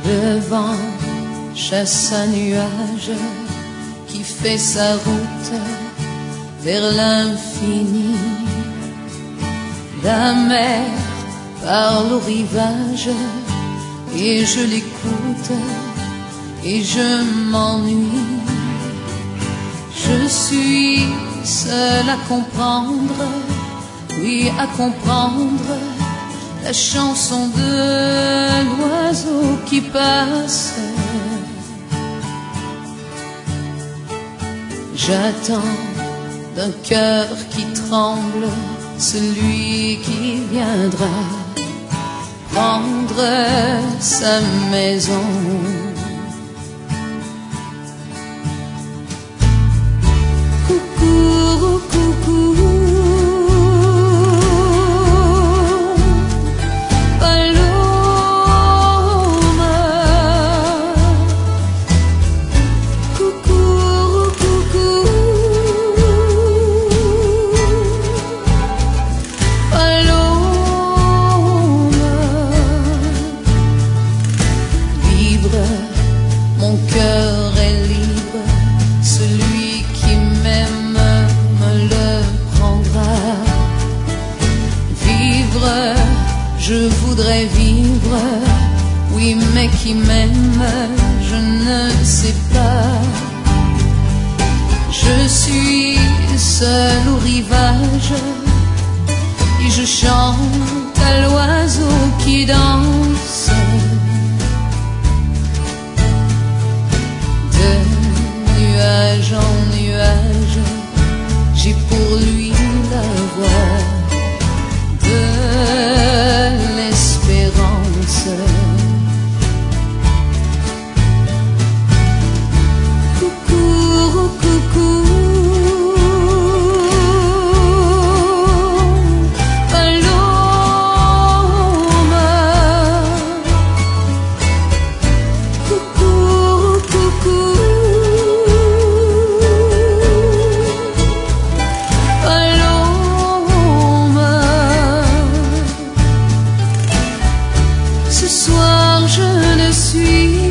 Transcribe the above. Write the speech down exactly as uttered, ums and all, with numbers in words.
Le vent chasse un nuage qui fait sa route vers l'infini. La mer parle au rivage et je l'écoute et je m'ennuie. Je suis seul à comprendre, oui à comprendre la chanson de l'oiseau qui passe. J'attends d'un cœur qui tremble celui qui viendra prendre sa maison. Coucou, coucou, paloma. Coucou, coucou, paloma. Libre, mon cœur est libre, celui qui m'aime me le prendra. Vivre, je voudrais vivre, oui mais qui m'aime, je ne sais pas. Je suis seul au rivage et je chante à l'oiseau qui danse. De nuage en nuage, j'ai pour lui la voix de l'espérance. Coucou, coucou, paloma. Coucou, coucou, paloma. Ce soir je ne suis